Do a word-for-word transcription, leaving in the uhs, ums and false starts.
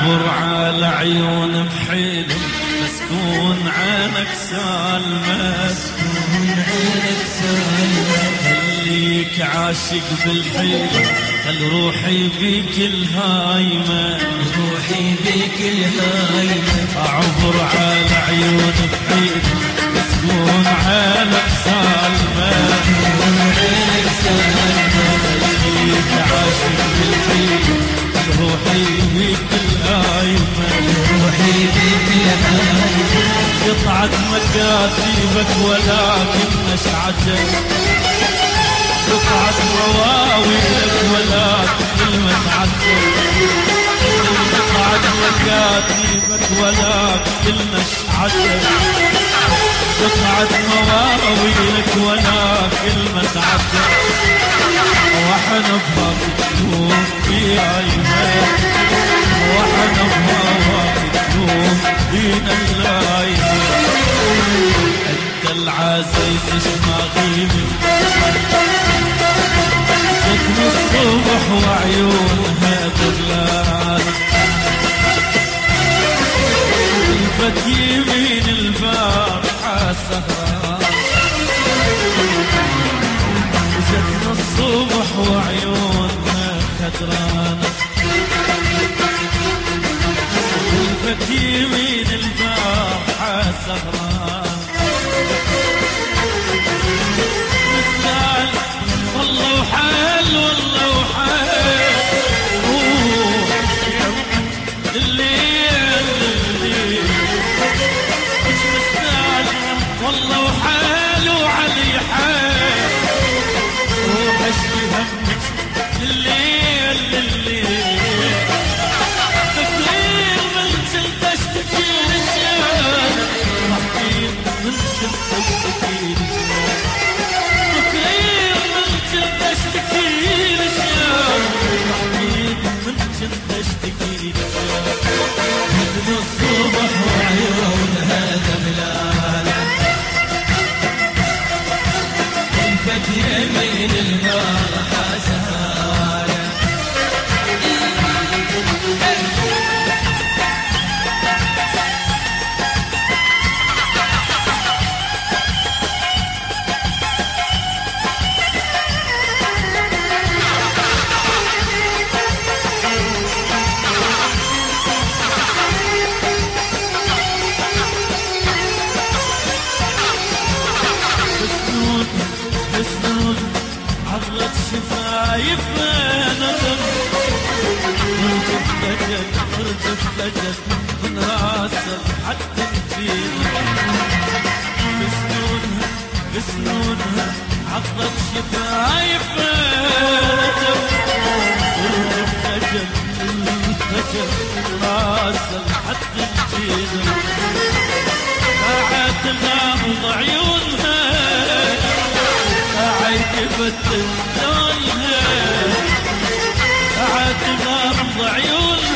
عبر على عيون بحلم مسكون عينك سالمة مسكون عينك سالمة خليك عاشق بالحلم خل روحي بيك الهايمة روحي بيك الهايمة عبر على عيون بحلم مسكون عينك سالمة مسكون عينك سالمة خليك عاشق بالحلم روحي بيك الهايمة روحي بيك الهايمة قطعت مكاتبك ولكن مشعتك قطعت مواويلك ولكن كلمة عتك قطعت مكاتبك ولكن مشعتك قطعت مواويلك ولكن مشعتك وحن بهاك تدوم في عينك وحن بهاك تدوم دين اللايمة انت العزيز شماغيبي جتني الصبح وعيونها دبلان الفت يمين البارحة سهران جتنا الصبح وعيونها خدرانة الفت يمين البارحة سهران مثال والله وحال والله وحال الليل الليل مش مثال والله وحال وعلي حال وحشي همك الليل الليل تكرير من جلد اشتكي رجال رحيل من جلد اشتكي رجال تكرير من جلد اشتكي رجال رحيل من جلد اشتكي رجال من الصبح وعيونها دبلانة الفت يمين البارحة سهرانة بسنون بسنون عضلت شفايفها نظر ارجف لجد ارجف لجد من راسك حتى نجينا بسنونها بسنونها عضلت شفايفها نظر ارجف لجد لجد من راسك حتى نجينا ساعات غامض عيونها ساعات يبدل لونها ساعات غامض عيونها